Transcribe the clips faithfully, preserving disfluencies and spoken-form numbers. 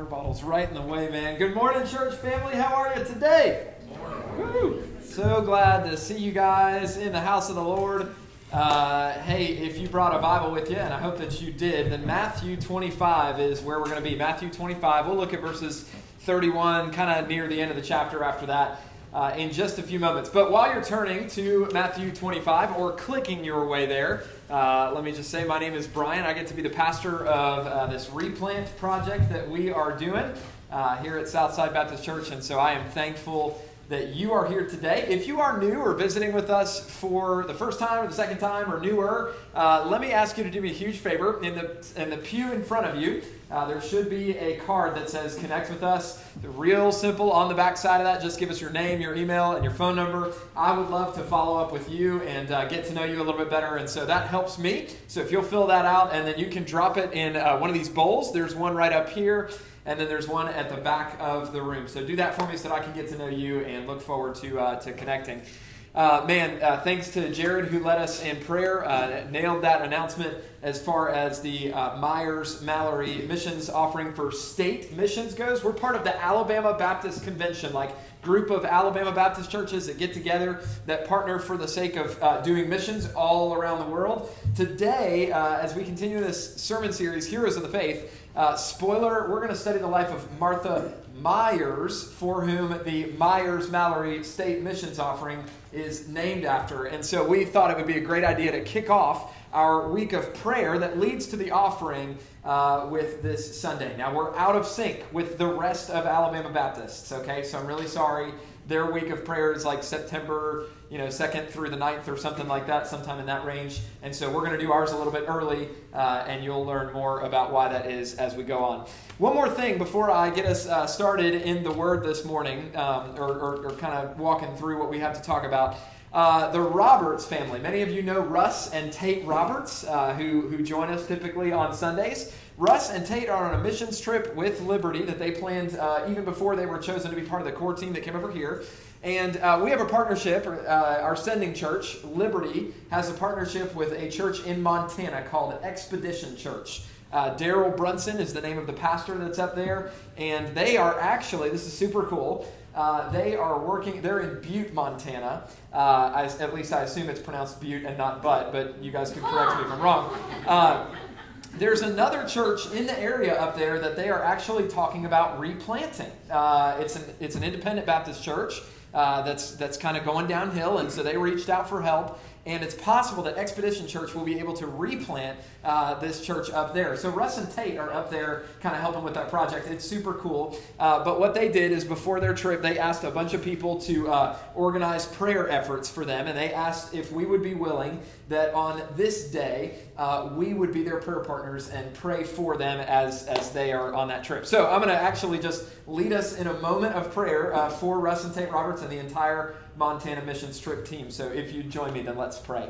water bottle's right in the way, man. Good morning, church family. How are you today? Good morning. Woo. So glad to see you guys in the house of the Lord. Uh, hey, if you brought a Bible with you, and I hope that you did, then Matthew twenty-five is where we're going to be. Matthew twenty-five. We'll look at verses thirty-one, kind of near the end of the chapter after that. Uh, in just a few moments. But while you're turning to Matthew twenty-five or clicking your way there, uh, let me just say my name is Brian. I get to be the pastor of uh, this replant project that we are doing uh, here at Southside Baptist Church. And so I am thankful that you are here today. If you are new or visiting with us for the first time or the second time or newer, uh, let me ask you to do me a huge favor. In the, in the pew in front of you, Uh, there should be a card that says connect with us. Real simple. On the back side of that, just give us your name, your email, and your phone number. I would love to follow up with you and uh, get to know you a little bit better, and so that helps me. So if you'll fill that out, and then you can drop it in uh, one of these bowls. There's one right up here, and then there's one at the back of the room. So do that for me so that I can get to know you and look forward to uh, to connecting. Uh, man, uh, thanks to Jared who led us in prayer, uh, nailed that announcement as far as the uh, Myers-Mallory missions offering for state missions goes. We're part of the Alabama Baptist Convention, like group of Alabama Baptist churches that get together that partner for the sake of uh, doing missions all around the world. Today, uh, as we continue this sermon series, Heroes of the Faith, uh, spoiler, we're going to study the life of Martha Myers, for whom the Myers-Mallory State Missions Offering is named after. And so we thought it would be a great idea to kick off our week of prayer that leads to the offering uh, with this Sunday. Now, we're out of sync with the rest of Alabama Baptists, okay? So I'm really sorry. Their week of prayer is like September, you know, second through the ninth or something like that, sometime in that range. And so we're going to do ours a little bit early, uh, and you'll learn more about why that is as we go on. One more thing before I get us uh, started in the Word this morning, um, or, or, or kind of walking through what we have to talk about. Uh, the Roberts family. Many of you know Russ and Tate Roberts, uh, who, who join us typically on Sundays. Russ and Tate are on a missions trip with Liberty that they planned uh, even before they were chosen to be part of the core team that came over here. And uh, we have a partnership. Uh, our sending church, Liberty, has a partnership with a church in Montana called Expedition Church. Uh, Daryl Brunson is the name of the pastor that's up there. And they are actually, this is super cool, Uh, they are working, they're in Butte, Montana. Uh, I, at least I assume it's pronounced Butte and not Butt, but you guys can correct me if I'm wrong. Uh, there's another church in the area up there that they are actually talking about replanting. Uh, it's an it's an independent Baptist church uh, that's that's kind of going downhill, and so they reached out for help. And it's possible that Expedition Church will be able to replant uh, this church up there. So Russ and Tate are up there kind of helping with that project. It's super cool. Uh, but what they did is before their trip, they asked a bunch of people to uh, organize prayer efforts for them. And they asked if we would be willing that on this day, uh, we would be their prayer partners and pray for them as, as they are on that trip. So I'm going to actually just lead us in a moment of prayer uh, for Russ and Tate Roberts and the entire Montana missions trip team. So if you join me, then let's pray.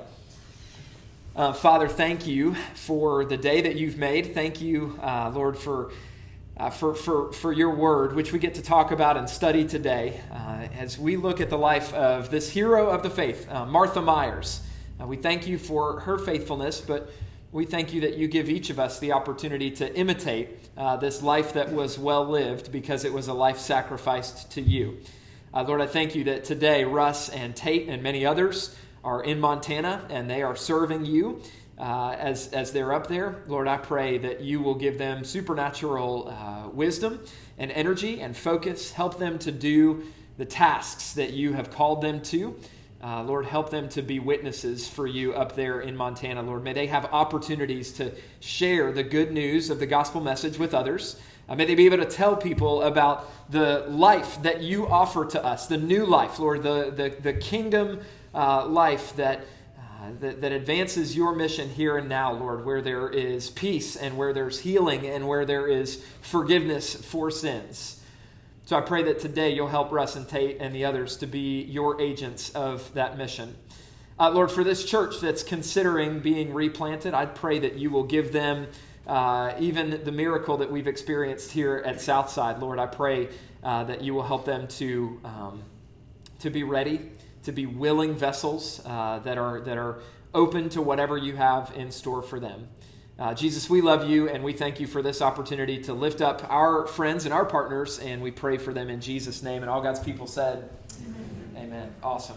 Uh, Father, thank you for the day that you've made. Thank you, uh, Lord, for, uh, for for for your word, which we get to talk about and study today. Uh, as we look at the life of this hero of the faith, uh, Martha Myers, uh, we thank you for her faithfulness, but we thank you that you give each of us the opportunity to imitate uh, this life that was well lived because it was a life sacrificed to you. Uh, Lord, I thank you that today Russ and Tate and many others are in Montana and they are serving you uh, as, as they're up there. Lord, I pray that you will give them supernatural uh, wisdom and energy and focus. Help them to do the tasks that you have called them to. Uh, Lord, help them to be witnesses for you up there in Montana. Lord, may they have opportunities to share the good news of the gospel message with others. Uh, may they be able to tell people about the life that you offer to us, the new life, Lord, the the, the kingdom uh, life that, uh, that that advances your mission here and now, Lord, where there is peace and where there's healing and where there is forgiveness for sins. So I pray that today you'll help Russ and Tate and the others to be your agents of that mission. Uh, Lord, for this church that's considering being replanted, I pray that you will give them Uh, even the miracle that we've experienced here at Southside. Lord, I pray uh, that you will help them to um, to be ready, to be willing vessels uh, that are that are open to whatever you have in store for them. Uh, Jesus, we love you, and we thank you for this opportunity to lift up our friends and our partners, and we pray for them in Jesus' name. And all God's people said, Amen. Amen. Awesome.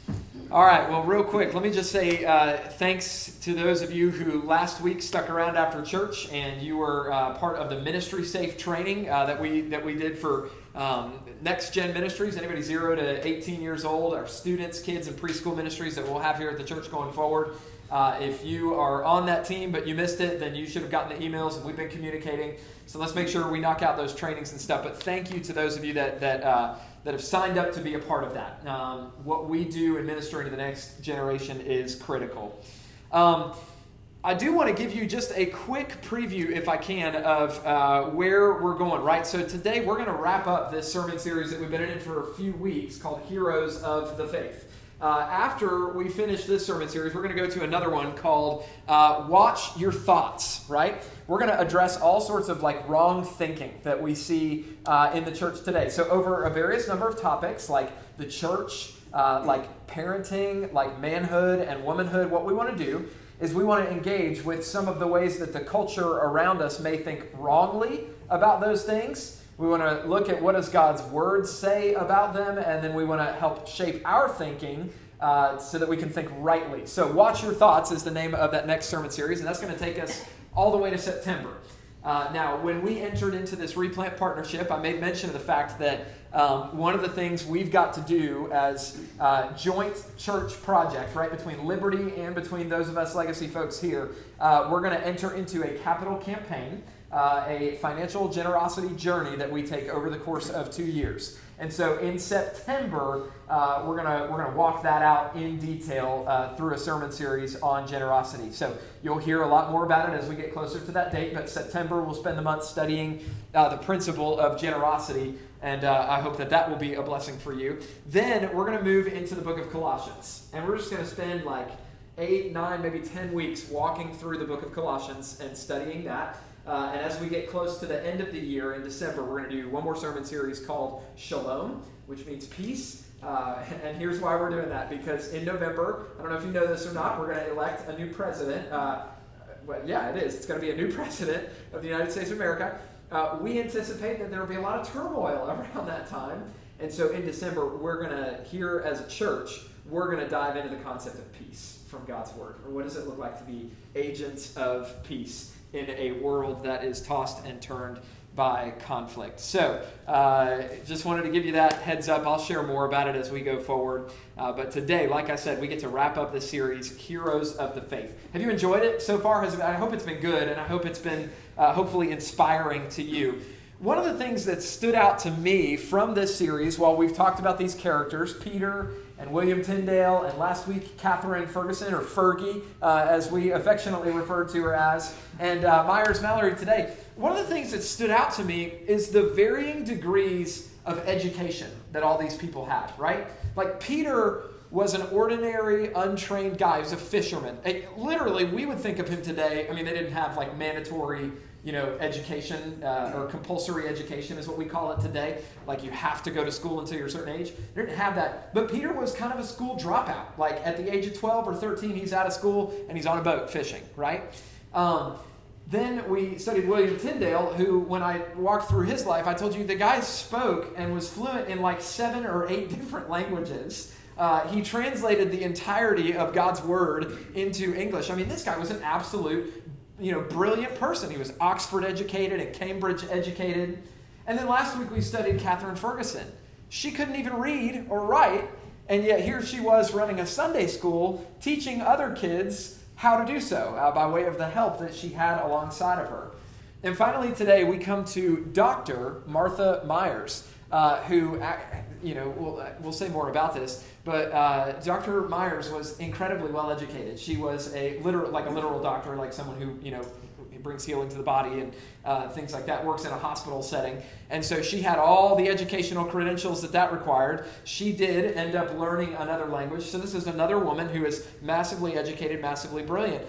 All right, well, real quick, let me just say uh, thanks to those of you who last week stuck around after church, and you were uh, part of the Ministry Safe training uh, that we that we did for um, Next Gen Ministries. Anybody zero to eighteen years old, our students, kids, and preschool ministries that we'll have here at the church going forward. Uh, if you are on that team but you missed it, then you should have gotten the emails, and we've been communicating. So let's make sure we knock out those trainings and stuff. But thank you to those of you that that uh, that have signed up to be a part of that. Um, what we do in ministering to the next generation is critical. Um, I do want to give you just a quick preview, if I can, of uh, where we're going, right? So today we're going to wrap up this sermon series that we've been in for a few weeks called Heroes of the Faith. Uh, after we finish this sermon series, we're going to go to another one called uh, Watch Your Thoughts, right? We're going to address all sorts of like wrong thinking that we see uh, in the church today. So over a various number of topics like the church, uh, like parenting, like manhood and womanhood, what we want to do is we want to engage with some of the ways that the culture around us may think wrongly about those things. We want to look at what does God's word say about them, and then we want to help shape our thinking uh, so that we can think rightly. So Watch Your Thoughts is the name of that next sermon series, and that's going to take us all the way to September. Uh, now, when we entered into this Replant partnership, I made mention of the fact that um, one of the things we've got to do as uh, joint church project, right, between Liberty and between those of us legacy folks here, uh, we're going to enter into a capital campaign. Uh, a financial generosity journey that we take over the course of two years. And so in September, uh, we're gonna we're gonna walk that out in detail uh, through a sermon series on generosity. So you'll hear a lot more about it as we get closer to that date, but September we'll spend the month studying uh, the principle of generosity, and uh, I hope that that will be a blessing for you. Then we're gonna move into the book of Colossians, and we're just gonna spend like eight, nine, maybe ten weeks walking through the book of Colossians and studying that. Uh, and as we get close to the end of the year in December, we're going to do one more sermon series called Shalom, which means peace. Uh, and here's why we're doing that, because in November, I don't know if you know this or not, we're going to elect a new president. Uh, well, yeah, it is. It's going to be a new president of the United States of America. Uh, we anticipate that there will be a lot of turmoil around that time. And so in December, we're going to, here as a church, we're going to dive into the concept of peace from God's word. Or what does it look like to be agents of peace in a world that is tossed and turned by conflict. So, uh, just wanted to give you that heads up. I'll share more about it as we go forward. Uh, but today, like I said, we get to wrap up this series, Heroes of the Faith. Have you enjoyed it so far? Has, I hope it's been good, and I hope it's been uh, hopefully inspiring to you. One of the things that stood out to me from this series, while we've talked about these characters, Peter and William Tyndale, and last week, Catherine Ferguson, or Fergie, uh, as we affectionately referred to her as, and uh, Myers Mallory today. One of the things that stood out to me is the varying degrees of education that all these people had, right? Like Peter was an ordinary, untrained guy. He was a fisherman. It, literally, we would think of him today, I mean, they didn't have like mandatory you know, education uh, or compulsory education is what we call it today. Like you have to go to school until you're a certain age. They didn't have that. But Peter was kind of a school dropout. Like at the age of twelve or thirteen, he's out of school and he's on a boat fishing, right? Um, then we studied William Tyndale, who, when I walked through his life, I told you the guy spoke and was fluent in like seven or eight different languages. Uh, he translated the entirety of God's word into English. I mean, this guy was an absolute you know, brilliant person. He was Oxford educated and Cambridge educated. And then last week we studied Catherine Ferguson. She couldn't even read or write, and yet here she was running a Sunday school, teaching other kids how to do so uh, by way of the help that she had alongside of her. And finally today we come to Doctor Martha Myers, uh, who, you know, we'll, we'll say more about this, but uh, Doctor Myers was incredibly well educated. She was a literal, like a literal doctor, like someone who, you know, brings healing to the body and uh, things like that, works in a hospital setting. And so she had all the educational credentials that that required. She did end up learning another language. So this is another woman who is massively educated, massively brilliant.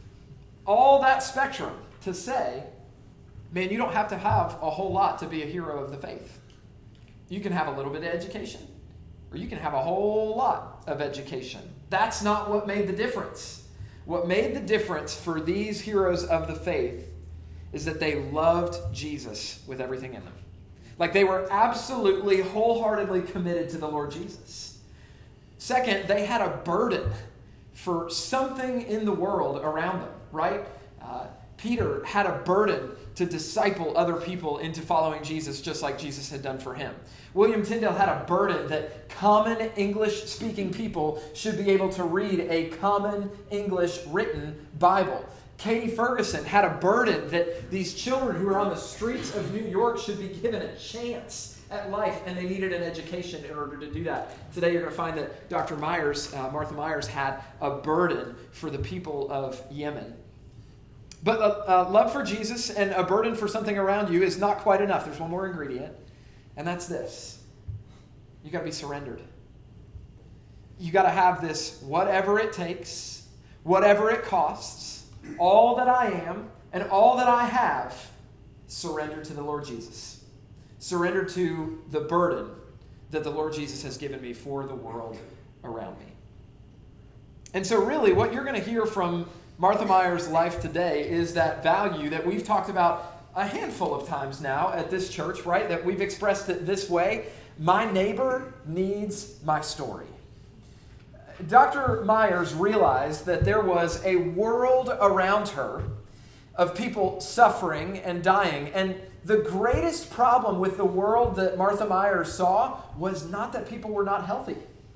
All that spectrum to say, man, you don't have to have a whole lot to be a hero of the faith. You can have a little bit of education, or you can have a whole lot of education. That's not what made the difference. what made the difference for these heroes of the faith is that they loved Jesus with everything in them. Like they were absolutely, wholeheartedly committed to the Lord Jesus. Second, they had a burden for something in the world around them, right? Uh, Peter had a burden to disciple other people into following Jesus just like Jesus had done for him. William Tyndale had a burden that common English-speaking people should be able to read a common English written Bible. Katie Ferguson had a burden that these children who are on the streets of New York should be given a chance at life, and they needed an education in order to do that. Today you're going to find that Doctor Myers, uh, Martha Myers, had a burden for the people of Yemen. But uh, uh, love for Jesus and a burden for something around you is not quite enough. There's one more ingredient, and that's this. You got to be surrendered. You got to have this whatever it takes, whatever it costs, all that I am and all that I have, surrender to the Lord Jesus. Surrender to the burden that the Lord Jesus has given me for the world around me. And so really what you're going to hear from Martha Myers' life today is that value that we've talked about a handful of times now at this church, right? That we've expressed it this way: my neighbor needs my story. Doctor Myers realized that there was a world around her of people suffering and dying. And the greatest problem with the world that Martha Myers saw was not that people were not healthy.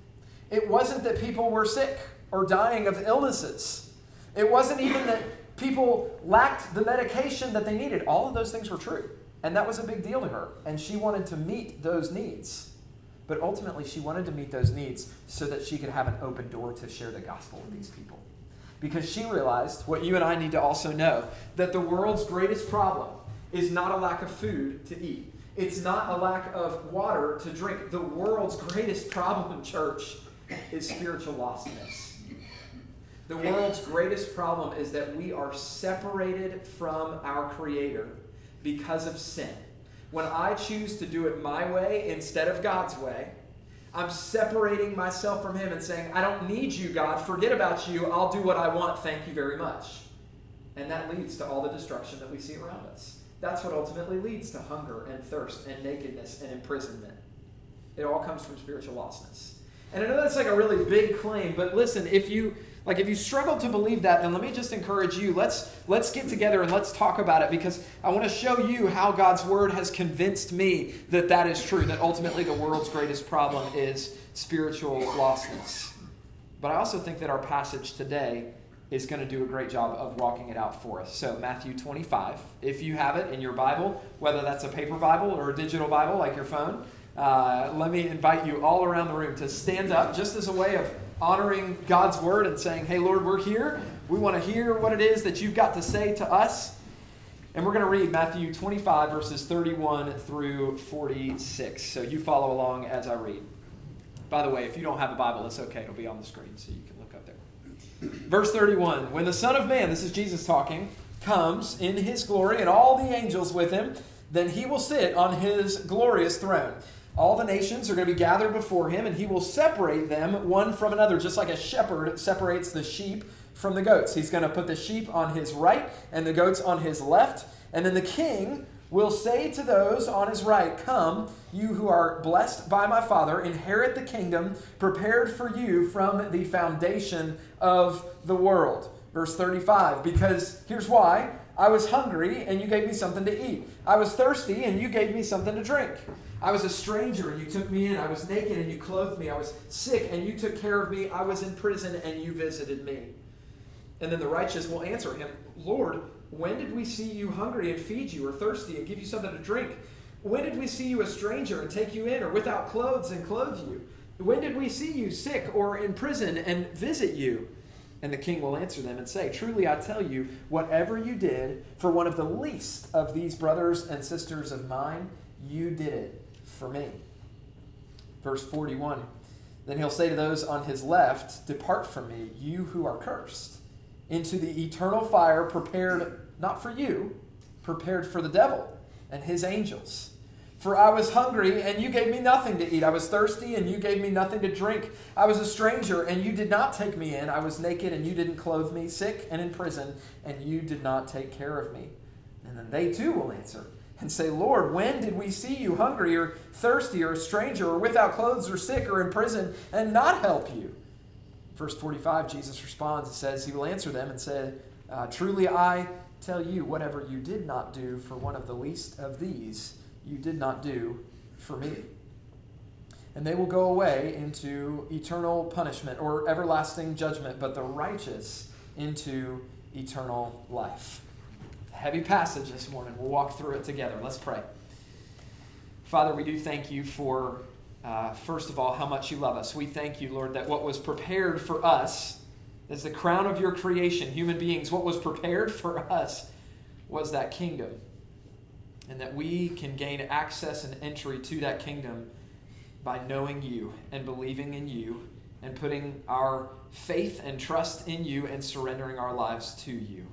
It wasn't that people were sick or dying of illnesses. It wasn't even that people lacked the medication that they needed. All of those things were true. And that was a big deal to her. And she wanted to meet those needs. But ultimately, she wanted to meet those needs so that she could have an open door to share the gospel with these people. Because she realized, what you and I need to also know, that the world's greatest problem is not a lack of food to eat. It's not a lack of water to drink. The world's greatest problem, church, is spiritual lostness. The world's greatest problem is that we are separated from our Creator because of sin. When I choose to do it my way instead of God's way, I'm separating myself from Him and saying, I don't need you, God. Forget about you. I'll do what I want. Thank you very much. And that leads to all the destruction that we see around us. That's what ultimately leads to hunger and thirst and nakedness and imprisonment. It all comes from spiritual lostness. And I know that's like a really big claim, but listen, if you like if you struggle to believe that, then let me just encourage you, let's let's get together and let's talk about it, because I want to show you how God's word has convinced me that that is true, that ultimately the world's greatest problem is spiritual lostness. But I also think that our passage today is going to do a great job of walking it out for us. So Matthew twenty-five, if you have it in your Bible, whether that's a paper Bible or a digital Bible like your phone, uh, let me invite you all around the room to stand up just as a way of honoring God's word and saying, hey, Lord, we're here. We want to hear what it is that you've got to say to us. And we're going to read Matthew twenty-five, verses thirty-one through forty-six. So you follow along as I read. By the way, if you don't have a Bible, it's okay. It'll be on the screen, so you can look up there. Verse thirty-one, when the Son of Man, this is Jesus talking, comes in his glory and all the angels with him, then he will sit on his glorious throne. All the nations are going to be gathered before him, and he will separate them one from another, just like a shepherd separates the sheep from the goats. He's going to put the sheep on his right and the goats on his left. And then the king will say to those on his right, come, you who are blessed by my Father, inherit the kingdom prepared for you from the foundation of the world. Verse thirty-five, because here's why. I was hungry, and you gave me something to eat. I was thirsty, and you gave me something to drink. I was a stranger, and you took me in. I was naked, and you clothed me. I was sick, and you took care of me. I was in prison, and you visited me. And then the righteous will answer him, Lord, when did we see you hungry and feed you, or thirsty and give you something to drink? When did we see you a stranger and take you in, or without clothes and clothe you? When did we see you sick or in prison and visit you? And the king will answer them and say, truly I tell you, whatever you did for one of the least of these brothers and sisters of mine, you did it for me. Verse forty-one, then he'll say to those on his left, depart from me, you who are cursed, into the eternal fire prepared not for you, prepared for the devil and his angels. For I was hungry, and you gave me nothing to eat. I was thirsty, and you gave me nothing to drink. I was a stranger, and you did not take me in. I was naked, and you didn't clothe me, sick and in prison, and you did not take care of me. And then they too will answer and say, Lord, when did we see you hungry or thirsty or a stranger or without clothes or sick or in prison and not help you? Verse forty-five, Jesus responds and says, he will answer them and say, uh, truly I tell you, whatever you did not do for one of the least of these, you did not do for me. And they will go away into eternal punishment or everlasting judgment, but the righteous into eternal life. Heavy passage this morning. We'll walk through it together. Let's pray. Father, we do thank you for, uh, first of all, how much you love us. We thank you, Lord, that what was prepared for us as the crown of your creation, human beings, what was prepared for us was that kingdom. And that we can gain access and entry to that kingdom by knowing you and believing in you and putting our faith and trust in you and surrendering our lives to you.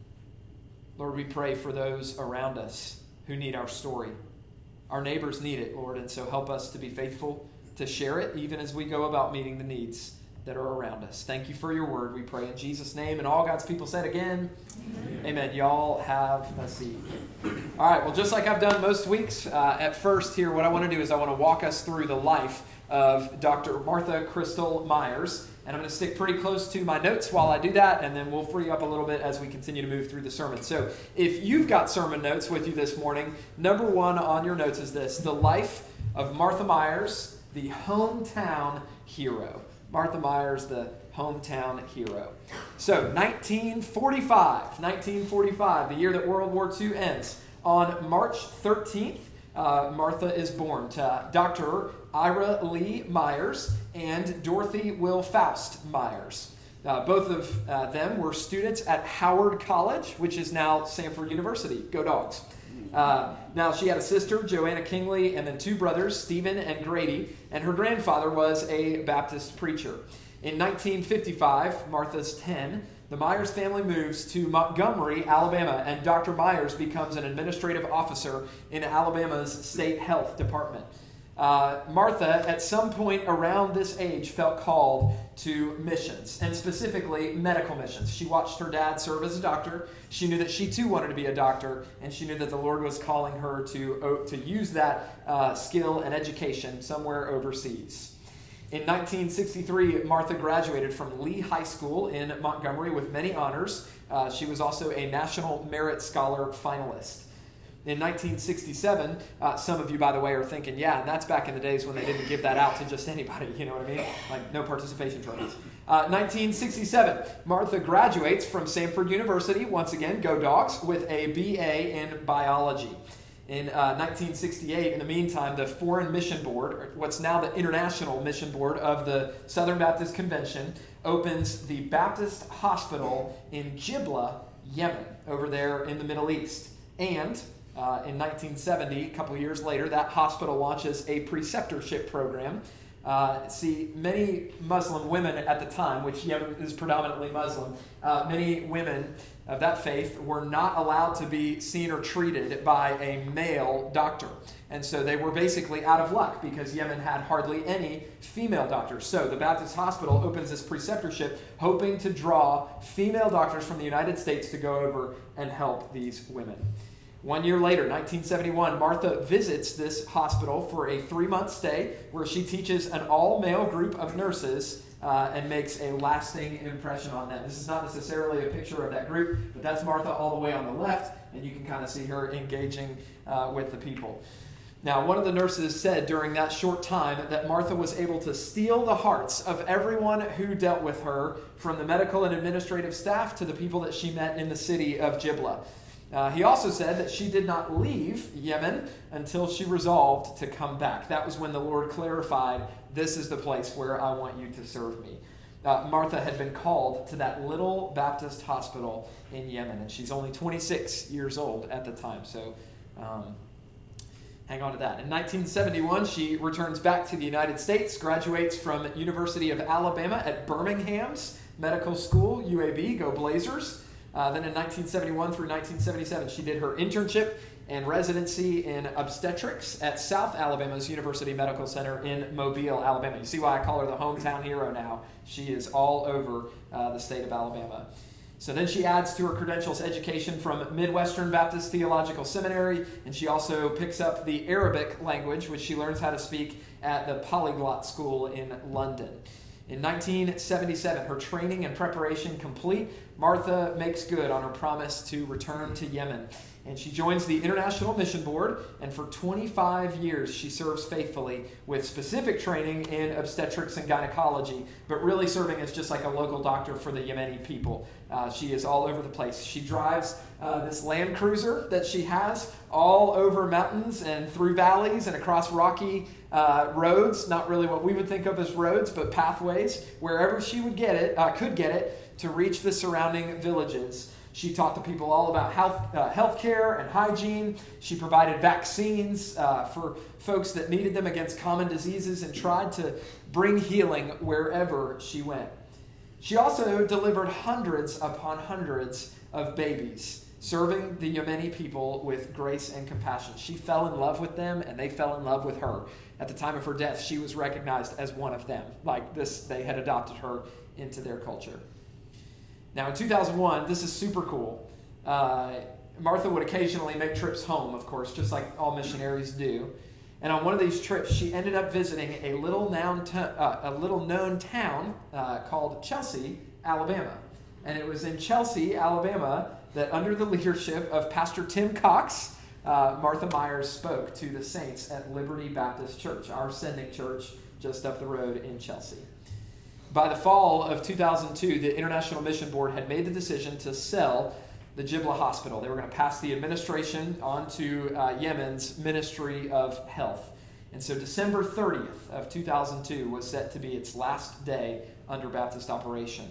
Lord, we pray for those around us who need our story. Our neighbors need it, Lord, and so help us to be faithful to share it even as we go about meeting the needs that are around us. Thank you for your word. We pray in Jesus' name. And all God's people said again, amen. Amen. Y'all have a seat. All right. Well, just like I've done most weeks, uh, at first here, what I want to do is I want to walk us through the life of Doctor Martha Crystal Myers. And I'm going to stick pretty close to my notes while I do that, and then we'll free up a little bit as we continue to move through the sermon. So if you've got sermon notes with you this morning, number one on your notes is this: the life of Martha Myers, the hometown hero. Martha Myers, the hometown hero. So, nineteen forty-five, nineteen forty-five, the year that World War Two ends. On March thirteenth, uh, Martha is born to Doctor Ira Lee Myers and Dorothy Will Faust Myers. Uh, both of uh, them were students at Howard College, which is now Samford University. Go Dogs. Uh, now, she had a sister, Joanna Kingley, and then two brothers, Stephen and Grady, and her grandfather was a Baptist preacher. In nineteen fifty-five, Martha's ten, the Myers family moves to Montgomery, Alabama, and Doctor Myers becomes an administrative officer in Alabama's state health department. Uh, Martha, at some point around this age, felt called to missions, and specifically medical missions. She watched her dad serve as a doctor. She knew that she too wanted to be a doctor, and she knew that the Lord was calling her to, to use that uh, skill and education somewhere overseas. In nineteen sixty-three, Martha graduated from Lee High School in Montgomery with many honors. Uh, she was also a National Merit Scholar finalist. In nineteen sixty-seven, uh, some of you, by the way, are thinking, yeah, and that's back in the days when they didn't give that out to just anybody, you know what I mean? Like, no participation trophies. Uh, nineteen sixty-seven, Martha graduates from Samford University, once again, go Dogs, with a B A in biology. In uh, nineteen sixty-eight, in the meantime, the Foreign Mission Board, or what's now the International Mission Board of the Southern Baptist Convention, opens the Baptist Hospital in Jibla, Yemen, over there in the Middle East. And Uh, in nineteen seventy, a couple years later, that hospital launches a preceptorship program. Uh, see, many Muslim women at the time, which Yemen is predominantly Muslim, uh, many women of that faith were not allowed to be seen or treated by a male doctor. And so they were basically out of luck because Yemen had hardly any female doctors. So the Baptist Hospital opens this preceptorship hoping to draw female doctors from the United States to go over and help these women. One year later, nineteen seventy-one, Martha visits this hospital for a three-month stay where she teaches an all-male group of nurses uh, and makes a lasting impression on them. This is not necessarily a picture of that group, but that's Martha all the way on the left, and you can kind of see her engaging uh, with the people. Now, one of the nurses said during that short time that Martha was able to steal the hearts of everyone who dealt with her, from the medical and administrative staff to the people that she met in the city of Jibla. Uh, he also said that she did not leave Yemen until she resolved to come back. That was when the Lord clarified, this is the place where I want you to serve me. Uh, Martha had been called to that little Baptist hospital in Yemen, and she's only twenty-six years old at the time, so um, hang on to that. In nineteen seventy-one, she returns back to the United States, graduates from University of Alabama at Birmingham's Medical School, U A B, go Blazers. Uh, then in nineteen seventy-one through nineteen seventy-seven, she did her internship and residency in obstetrics at South Alabama's University Medical Center in Mobile, Alabama. You see why I call her the hometown hero now. She is all over uh, the state of Alabama. So then she adds to her credentials education from Midwestern Baptist Theological Seminary, and she also picks up the Arabic language, which she learns how to speak at the Polyglot School in London. In nineteen seventy-seven, her training and preparation complete, Martha makes good on her promise to return to Yemen. And she joins the International Mission Board, and for twenty-five years she serves faithfully with specific training in obstetrics and gynecology, but really serving as just like a local doctor for the Yemeni people. Uh, she is all over the place. She drives uh, this Land Cruiser that she has all over mountains and through valleys and across rocky uh, roads, not really what we would think of as roads, but pathways, wherever she would get it, uh, could get it, to reach the surrounding villages. She taught the people all about health, uh, healthcare and hygiene. She provided vaccines uh, for folks that needed them against common diseases and tried to bring healing wherever she went. She also delivered hundreds upon hundreds of babies, serving the Yemeni people with grace and compassion. She fell in love with them, and they fell in love with her. At the time of her death, she was recognized as one of them. Like this, they had adopted her into their culture. Now, in two thousand one, this is super cool. Uh, Martha would occasionally make trips home, of course, just like all missionaries do. And on one of these trips, she ended up visiting a little known, to, uh, a little known town uh, called Chelsea, Alabama. And it was in Chelsea, Alabama, that under the leadership of Pastor Tim Cox, uh, Martha Myers spoke to the saints at Liberty Baptist Church, our sending church just up the road in Chelsea. By the fall of two thousand two, the International Mission Board had made the decision to sell the Jibla Hospital. They were going to pass the administration on to uh, Yemen's Ministry of Health. And so December thirtieth of two thousand two was set to be its last day under Baptist operation.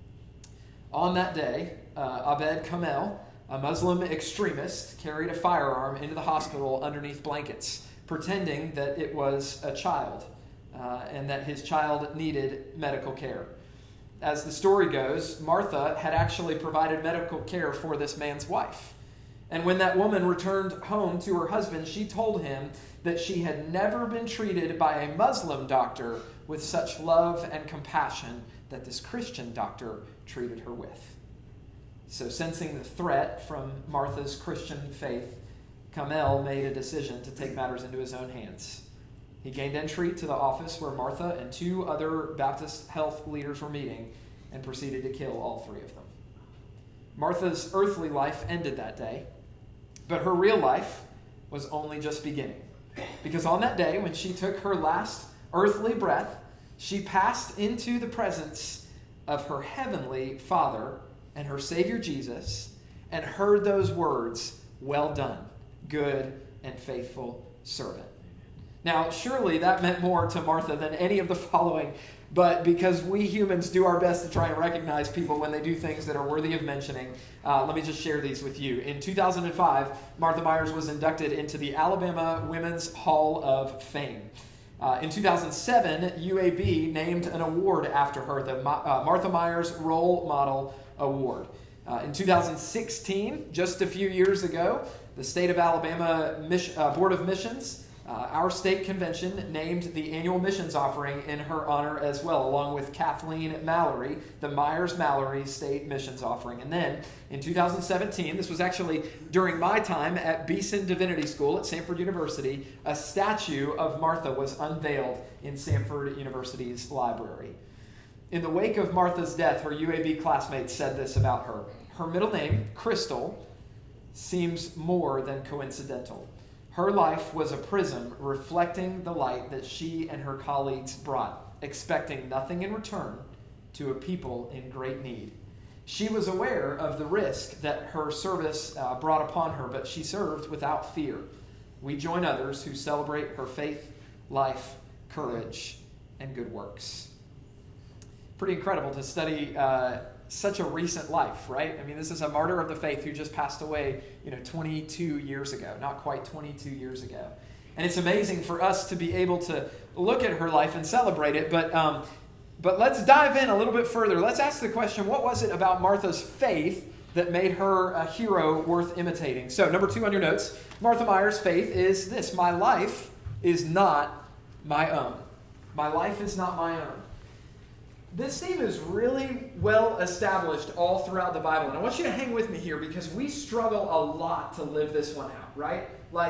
On that day, uh, Abed Kamel, a Muslim extremist, carried a firearm into the hospital underneath blankets, pretending that it was a child. Uh, and that his child needed medical care. As the story goes, Martha had actually provided medical care for this man's wife. And when that woman returned home to her husband, she told him that she had never been treated by a Muslim doctor with such love and compassion that this Christian doctor treated her with. So, sensing the threat from Martha's Christian faith, Kamel made a decision to take matters into his own hands. He gained entry to the office where Martha and two other Baptist health leaders were meeting and proceeded to kill all three of them. Martha's earthly life ended that day, but her real life was only just beginning. Because on that day, when she took her last earthly breath, she passed into the presence of her heavenly Father and her Savior Jesus and heard those words, "Well done, good and faithful servant." Now, surely that meant more to Martha than any of the following, but because we humans do our best to try and recognize people when they do things that are worthy of mentioning, uh, let me just share these with you. In two thousand five, Martha Myers was inducted into the Alabama Women's Hall of Fame. Uh, in two thousand seven, U A B named an award after her, the Ma- uh, Martha Myers Role Model Award. Uh, in two thousand sixteen, just a few years ago, the State of Alabama Mission, uh, Board of Missions, Uh, our state convention named the annual missions offering in her honor as well, along with Kathleen Mallory, the Myers-Mallory State Missions Offering. And then in two thousand seventeen, this was actually during my time at Beeson Divinity School at Samford University, a statue of Martha was unveiled in Samford University's library. In the wake of Martha's death, her U A B classmates said this about her. Her middle name, Crystal, seems more than coincidental. Her life was a prism reflecting the light that she and her colleagues brought, expecting nothing in return to a people in great need. She was aware of the risk that her service uh, brought upon her, but she served without fear. We join others who celebrate her faith, life, courage, and good works. Pretty incredible to study uh, such a recent life, right? I mean, this is a martyr of the faith who just passed away, you know, twenty-two years ago, not quite twenty-two years ago. And it's amazing for us to be able to look at her life and celebrate it, but um, but let's dive in a little bit further. Let's ask the question, what was it about Martha's faith that made her a hero worth imitating. So, number two on your notes, Martha Myers' faith is this: my life is not my own. My life is not my own. This theme is really well established all throughout the Bible. And I want you to hang with me here because we struggle a lot to live this one out, right? Like,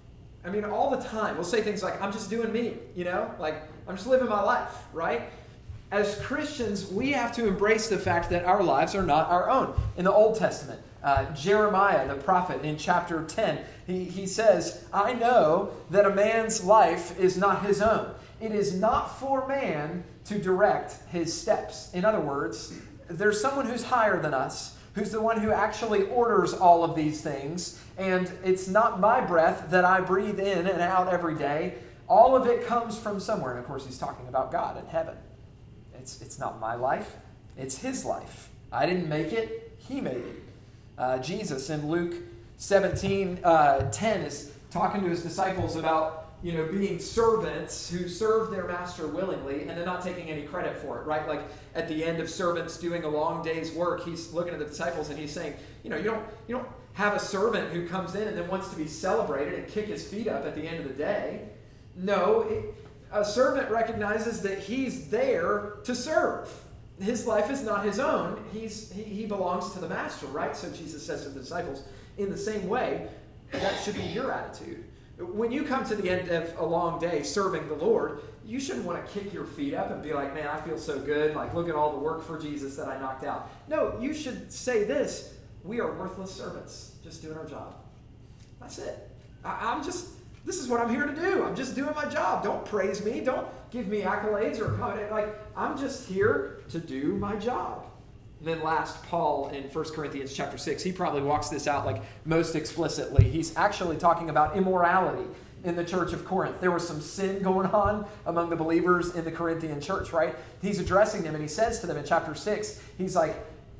I mean, all the time. We'll say things like, I'm just doing me, you know? Like, I'm just living my life, right? As Christians, we have to embrace the fact that our lives are not our own. In the Old Testament, uh, Jeremiah, the prophet, in chapter ten, he, he says, I know that a man's life is not his own. It is not for man to direct his steps. In other words, there's someone who's higher than us, who's the one who actually orders all of these things, and it's not my breath that I breathe in and out every day. All of it comes from somewhere. And of course, he's talking about God in heaven. It's, it's not my life. It's his life. I didn't make it. He made it. Uh, Jesus in Luke seventeen ten is talking to his disciples about, you know, being servants who serve their master willingly and then not taking any credit for it, right? Like at the end of servants doing a long day's work, he's looking at the disciples and he's saying, you know, you don't you don't have a servant who comes in and then wants to be celebrated and kick his feet up at the end of the day. No, it, a servant recognizes that he's there to serve. His life is not his own. He's he, he belongs to the master, right? So Jesus says to the disciples, in the same way, that should be your attitude. When you come to the end of a long day serving the Lord, you shouldn't want to kick your feet up and be like, man, I feel so good. Like, look at all the work for Jesus that I knocked out. No, you should say this: we are worthless servants, just doing our job. That's it. I, I'm just, this is what I'm here to do. I'm just doing my job. Don't praise me. Don't give me accolades or comment. Like, I'm just here to do my job. And then last, Paul in First Corinthians chapter six, he probably walks this out like most explicitly. He's actually talking about immorality in the church of Corinth. There was some sin going on among the believers in the Corinthian church, right? He's addressing them and he says to them in chapter six, he's like,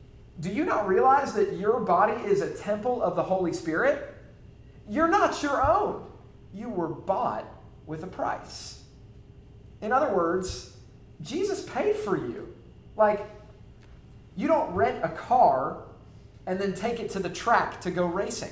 do you not realize that your body is a temple of the Holy Spirit? You're not your own. You were bought with a price. In other words, Jesus paid for you. Like, you don't rent a car and then take it to the track to go racing.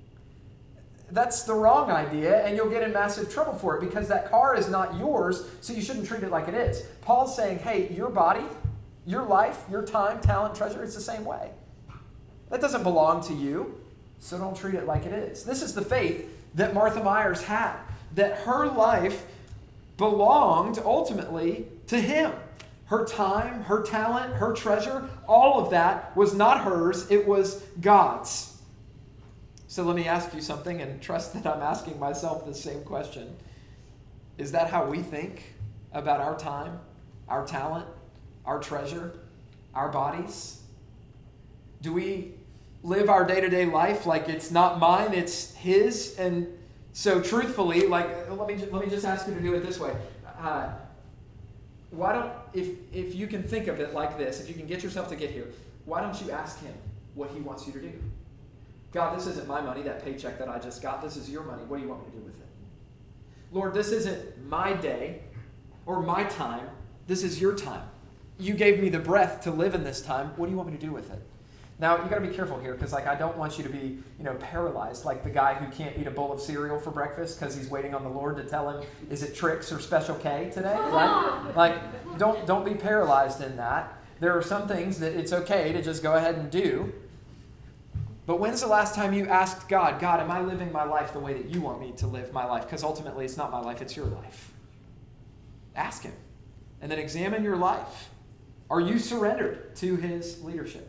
That's the wrong idea, and you'll get in massive trouble for it because that car is not yours, so you shouldn't treat it like it is. Paul's saying, hey, your body, your life, your time, talent, treasure, it's the same way. That doesn't belong to you, so don't treat it like it is. This is the faith that Martha Myers had, that her life belonged ultimately to him. Her time, her talent, her treasure, all of that was not hers, it was God's. So let me ask you something and trust that I'm asking myself the same question. Is that how we think about our time, our talent, our treasure, our bodies? Do we live our day-to-day life like it's not mine, it's his? And so truthfully, like, let me, let me just ask you to do it this way. Uh, Why don't, if if you can think of it like this, if you can get yourself to get here, why don't you ask him what he wants you to do? God, this isn't my money, that paycheck that I just got. This is your money. What do you want me to do with it? Lord, this isn't my day or my time. This is your time. You gave me the breath to live in this time. What do you want me to do with it? Now, you got to be careful here because, like, I don't want you to be, you know, paralyzed like the guy who can't eat a bowl of cereal for breakfast because he's waiting on the Lord to tell him, is it Trix or Special K today? Right? Like, don't don't be paralyzed in that. There are some things that it's okay to just go ahead and do. But when's the last time you asked God, God, am I living my life the way that you want me to live my life? Because ultimately, it's not my life, it's your life. Ask him. And then examine your life. Are you surrendered to his leadership?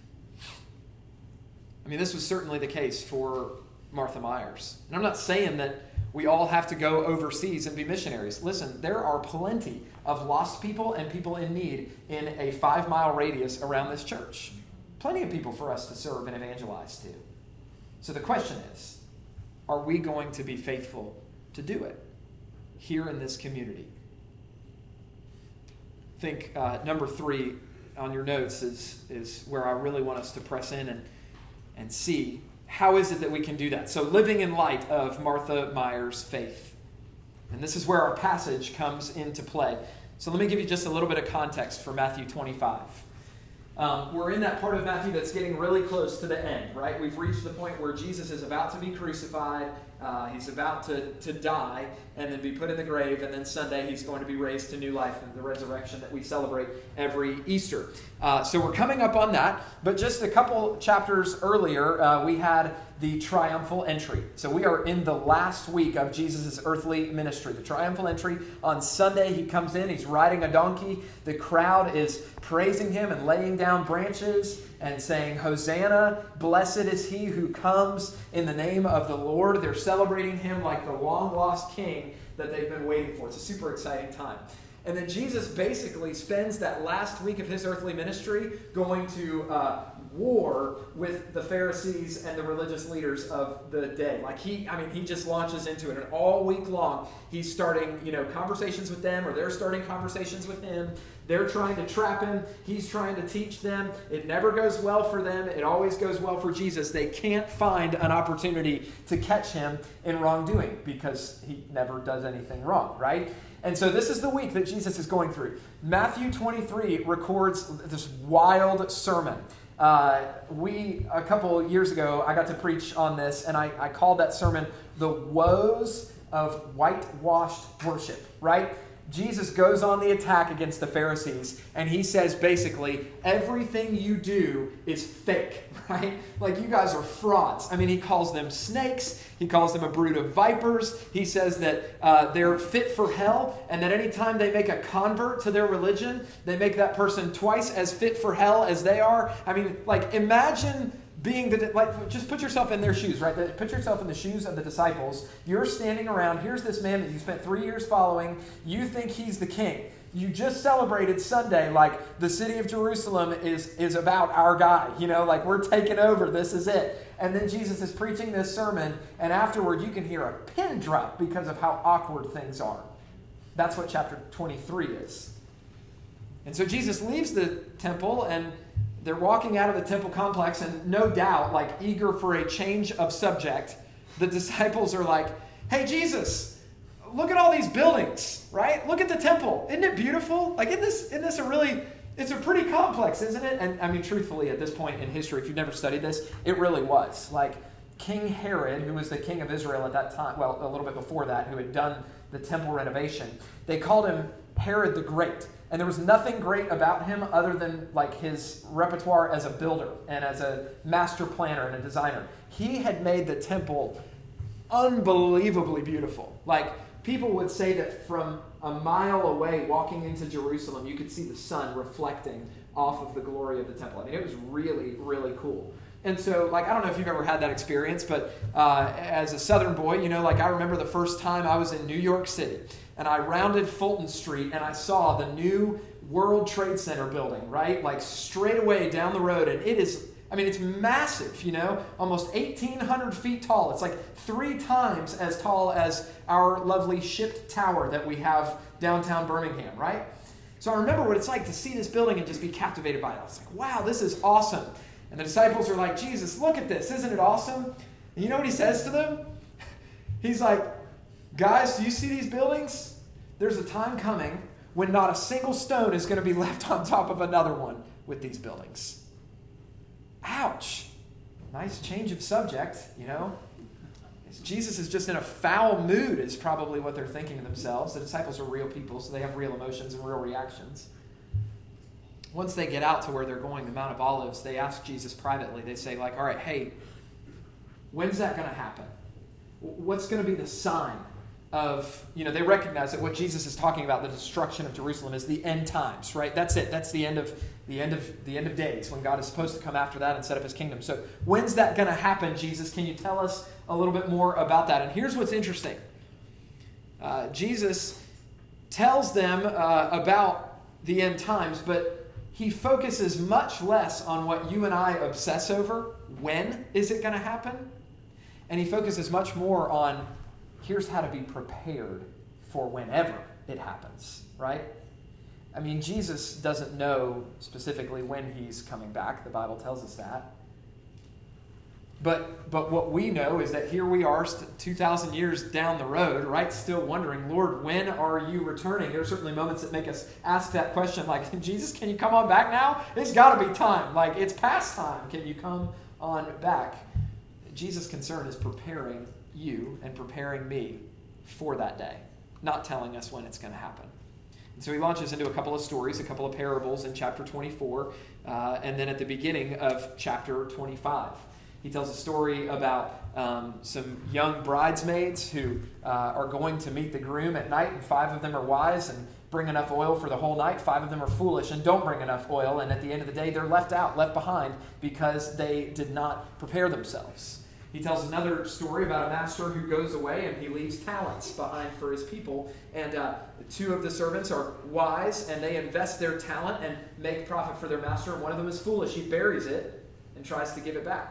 I mean, this was certainly the case for Martha Myers. And I'm not saying that we all have to go overseas and be missionaries. Listen, there are plenty of lost people and people in need in a five-mile radius around this church. Plenty of people for us to serve and evangelize to. So the question is, are we going to be faithful to do it here in this community? I think uh, number three on your notes is, is where I really want us to press in and and see how is it that we can do that. So living in light of Martha Myers' faith. And this is where our passage comes into play. So let me give you just a little bit of context for Matthew twenty-five. Um, we're in that part of Matthew that's getting really close to the end, right? We've reached the point where Jesus is about to be crucified. Uh, he's about to, to die and then be put in the grave. And then Sunday, he's going to be raised to new life in the resurrection that we celebrate every Easter. Uh, so we're coming up on that. But just a couple chapters earlier, uh, we had the triumphal entry. So we are in the last week of Jesus' earthly ministry. The triumphal entry on Sunday, he comes in, he's riding a donkey. The crowd is praising him and laying down branches and saying, Hosanna, blessed is he who comes in the name of the Lord. They're celebrating him like the long-lost king that they've been waiting for. It's a super exciting time. And then Jesus basically spends that last week of his earthly ministry going to uh, war with the Pharisees and the religious leaders of the day. Like he, I mean, he just launches into it. And all week long, he's starting, you know, conversations with them, or they're starting conversations with him. They're trying to trap him. He's trying to teach them. It never goes well for them. It always goes well for Jesus. They can't find an opportunity to catch him in wrongdoing because he never does anything wrong, right? And so this is the week that Jesus is going through. Matthew twenty-three records this wild sermon. Uh, we, a couple years ago, I got to preach on this, and I, I called that sermon The Woes of Whitewashed Worship, right? Jesus goes on the attack against the Pharisees, and he says basically, everything you do is fake, right? Like, you guys are frauds. I mean, he calls them snakes. He calls them a brood of vipers. He says that uh, they're fit for hell, and that anytime they make a convert to their religion, they make that person twice as fit for hell as they are. I mean, like, imagine being the, like, just put yourself in their shoes, right? Put yourself in the shoes of the disciples. You're standing around. Here's this man that you spent three years following. You think he's the king. You just celebrated Sunday like the city of Jerusalem is, is about our guy. You know, like we're taking over. This is it. And then Jesus is preaching this sermon, and afterward you can hear a pin drop because of how awkward things are. That's what chapter twenty-three is. And so Jesus leaves the temple, and they're walking out of the temple complex, and no doubt, like eager for a change of subject, the disciples are like, hey, Jesus, look at all these buildings, right? Look at the temple. Isn't it beautiful? Like, isn't this, isn't this a really, it's a pretty complex, isn't it? And I mean, truthfully, at this point in history, if you've never studied this, it really was. Like, King Herod, who was the king of Israel at that time, well, a little bit before that, who had done the temple renovation, they called him Herod the Great. And there was nothing great about him other than like his repertoire as a builder and as a master planner and a designer. He had made the temple unbelievably beautiful. Like, people would say that from a mile away walking into Jerusalem, you could see the sun reflecting off of the glory of the temple. I mean, it was really, really cool. And so, like, I don't know if you've ever had that experience, but uh, as a Southern boy, you know, like, I remember the first time I was in New York City, and I rounded Fulton Street, and I saw the new World Trade Center building, right? Like, straight away down the road, and it is, I mean, it's massive, you know, almost eighteen hundred feet tall. It's like three times as tall as our lovely shipped tower that we have downtown Birmingham, right? So I remember what it's like to see this building and just be captivated by it. I was like, wow, this is awesome. And the disciples are like, Jesus, look at this. Isn't it awesome? And you know what he says to them? He's like, guys, do you see these buildings? There's a time coming when not a single stone is going to be left on top of another one with these buildings. Ouch. Nice change of subject, you know. Jesus is just in a foul mood is probably what they're thinking to themselves. The disciples are real people, so they have real emotions and real reactions. Once they get out to where they're going, the Mount of Olives, they ask Jesus privately. They say, like, all right, hey, when's that going to happen? What's going to be the sign of, you know, they recognize that what Jesus is talking about, the destruction of Jerusalem, is the end times, right? That's it. That's the end of the end of the end of days, when God is supposed to come after that and set up his kingdom. So when's that going to happen, Jesus? Can you tell us a little bit more about that? And here's what's interesting. Uh, Jesus tells them uh, about the end times, but he focuses much less on what you and I obsess over. When is it going to happen? And he focuses much more on, here's how to be prepared for whenever it happens, right? I mean, Jesus doesn't know specifically when he's coming back. The Bible tells us that. But but what we know is that here we are two thousand years down the road, right? Still wondering, Lord, when are you returning? There are certainly moments that make us ask that question, like, Jesus, can you come on back now? It's got to be time. Like, it's past time. Can you come on back? Jesus' concern is preparing you and preparing me for that day, not telling us when it's going to happen. And so he launches into a couple of stories, a couple of parables in chapter twenty-four, uh, and then at the beginning of chapter twenty-five. He tells a story about um, some young bridesmaids who uh, are going to meet the groom at night, and five of them are wise and bring enough oil for the whole night. Five of them are foolish and don't bring enough oil, and at the end of the day, they're left out, left behind, because they did not prepare themselves. He tells another story about a master who goes away and he leaves talents behind for his people. And uh, two of the servants are wise and they invest their talent and make profit for their master. And one of them is foolish. He buries it and tries to give it back.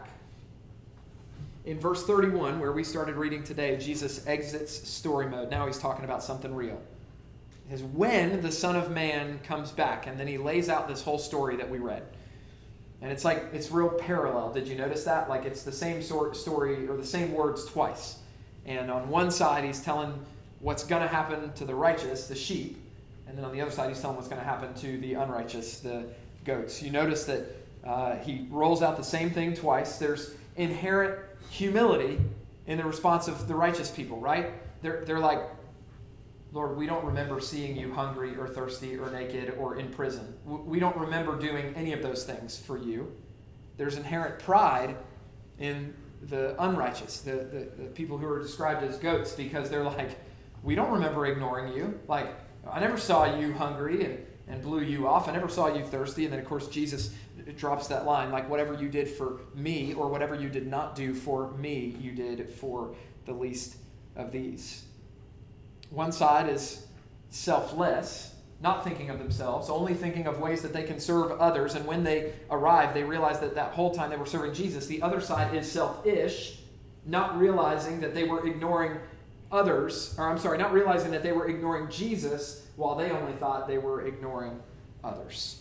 In verse thirty-one, where we started reading today, Jesus exits story mode. Now he's talking about something real. He says, when the Son of Man comes back, and then he lays out this whole story that we read. And it's like, it's real parallel. Did you notice that? Like it's the same sort story or the same words twice. And on one side, he's telling what's going to happen to the righteous, the sheep. And then on the other side, he's telling what's going to happen to the unrighteous, the goats. You notice that uh, he rolls out the same thing twice. There's inherent humility in the response of the righteous people, right? They're, they're like, Lord, we don't remember seeing you hungry or thirsty or naked or in prison. We don't remember doing any of those things for you. There's inherent pride in the unrighteous, the, the, the people who are described as goats, because they're like, we don't remember ignoring you. Like, I never saw you hungry and, and blew you off. I never saw you thirsty. And then, of course, Jesus drops that line, like, whatever you did for me or whatever you did not do for me, you did for the least of these. One side is selfless, not thinking of themselves, only thinking of ways that they can serve others. And when they arrive, they realize that that whole time they were serving Jesus. The other side is selfish, not realizing that they were ignoring others, or I'm sorry, not realizing that they were ignoring Jesus while they only thought they were ignoring others.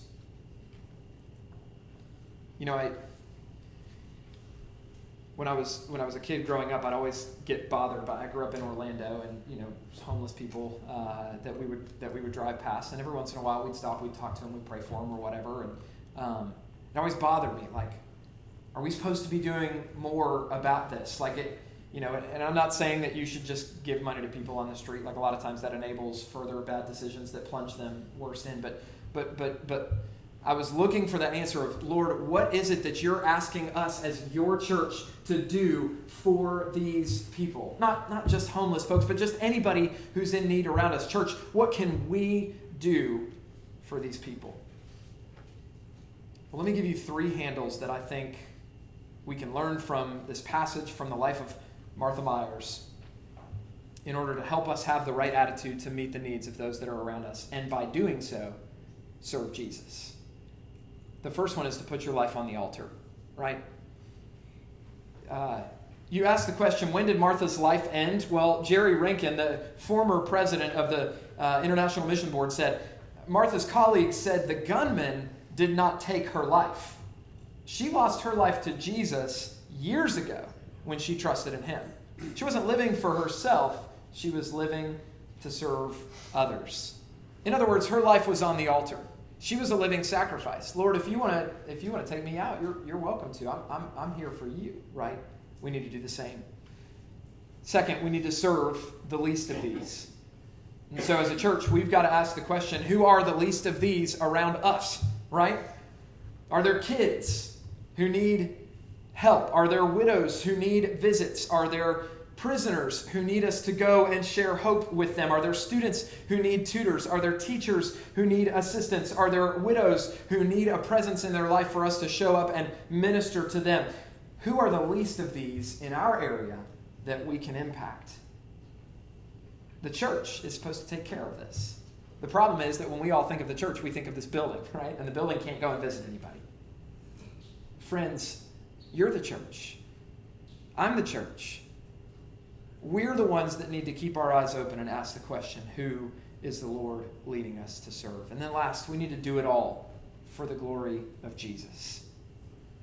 You know, I when I was when I was a kid growing up, I'd always get bothered by. I grew up in Orlando, and you know, homeless people uh, that we would that we would drive past, and every once in a while we'd stop, we'd talk to them, we'd pray for them or whatever, and um, it always bothered me. Like, are we supposed to be doing more about this? Like it, you know, and, and I'm not saying that you should just give money to people on the street. Like a lot of times that enables further bad decisions that plunge them worse in. But but but but. I was looking for that answer of, Lord, what is it that you're asking us as your church to do for these people? Not, not just homeless folks, but just anybody who's in need around us. Church, what can we do for these people? Well, let me give you three handles that I think we can learn from this passage from the life of Martha Myers in order to help us have the right attitude to meet the needs of those that are around us. And by doing so, serve Jesus. The first one is to put your life on the altar, right? Uh, you ask the question, when did Martha's life end? Well, Jerry Rankin, the former president of the uh, International Mission Board, said, Martha's colleagues said the gunman did not take her life. She lost her life to Jesus years ago when she trusted in him. She wasn't living for herself. She was living to serve others. In other words, her life was on the altar. She was a living sacrifice. Lord, if you want to, if you want to take me out, you're you're welcome to. I'm I'm I'm here for you, right? We need to do the same. Second, we need to serve the least of these. And so as a church, we've got to ask the question, who are the least of these around us, right? Are there kids who need help? Are there widows who need visits? Are there prisoners who need us to go and share hope with them? Are there students who need tutors? Are there teachers who need assistance? Are there widows who need a presence in their life for us to show up and minister to them? Who are the least of these in our area that we can impact? The church is supposed to take care of this. The problem is that when we all think of the church, we think of this building, right? And the building can't go and visit anybody. Friends, you're the church. I'm the church. We're the ones that need to keep our eyes open and ask the question, who is the Lord leading us to serve? And then last, we need to do it all for the glory of Jesus.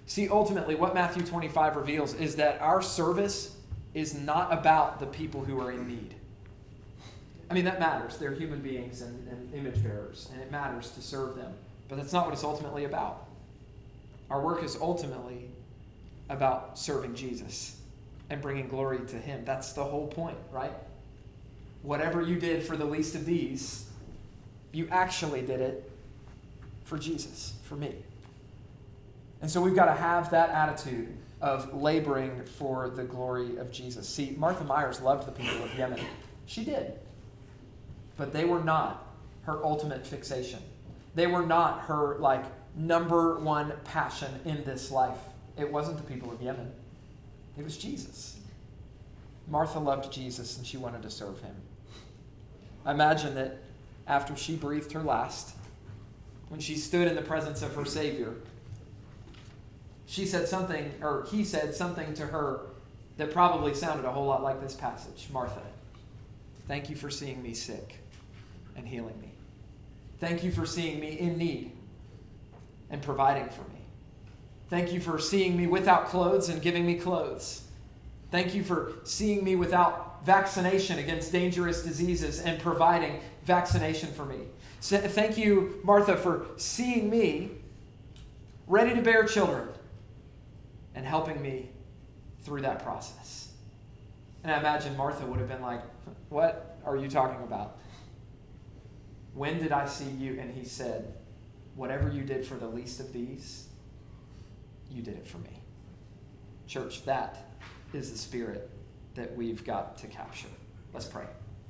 See, ultimately, what Matthew twenty-five reveals is that our service is not about the people who are in need. I mean, that matters. They're human beings and, and image bearers, and it matters to serve them. But that's not what it's ultimately about. Our work is ultimately about serving Jesus and bringing glory to him. That's the whole point, right? Whatever you did for the least of these, you actually did it for Jesus, for me. And so we've got to have that attitude of laboring for the glory of Jesus. See, Martha Myers loved the people of Yemen. She did. But they were not her ultimate fixation. They were not her, like, number one passion in this life. It wasn't the people of Yemen. It was Jesus. Martha loved Jesus and she wanted to serve him. I imagine that after she breathed her last, when she stood in the presence of her Savior, she said something, or he said something to her that probably sounded a whole lot like this passage. Martha, thank you for seeing me sick and healing me. Thank you for seeing me in need and providing for me. Thank you for seeing me without clothes and giving me clothes. Thank you for seeing me without vaccination against dangerous diseases and providing vaccination for me. So thank you, Martha, for seeing me ready to bear children and helping me through that process. And I imagine Martha would have been like, what are you talking about? When did I see you? And he said, whatever you did for the least of these, you did it for me. Church, that is the spirit that we've got to capture. Let's pray.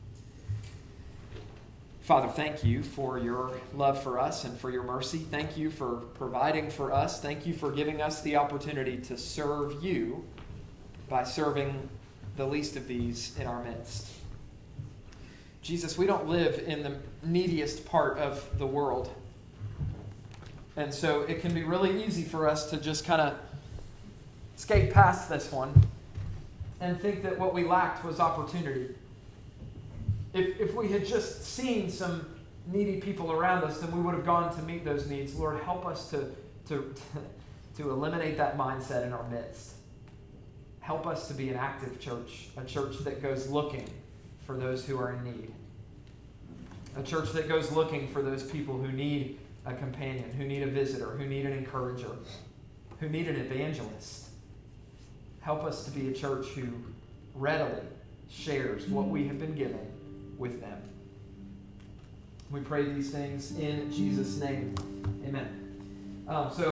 Father, thank you for your love for us and for your mercy. Thank you for providing for us. Thank you for giving us the opportunity to serve you by serving the least of these in our midst. Jesus, we don't live in the neediest part of the world. And so it can be really easy for us to just kind of skate past this one and think that what we lacked was opportunity. If, if we had just seen some needy people around us, then we would have gone to meet those needs. Lord, help us to, to, to eliminate that mindset in our midst. Help us to be an active church, a church that goes looking for those who are in need. A church that goes looking for those people who need a companion, who need a visitor, who need an encourager, who need an evangelist. Help us to be a church who readily shares what we have been given with them. We pray these things in Jesus' name. Amen. Um, so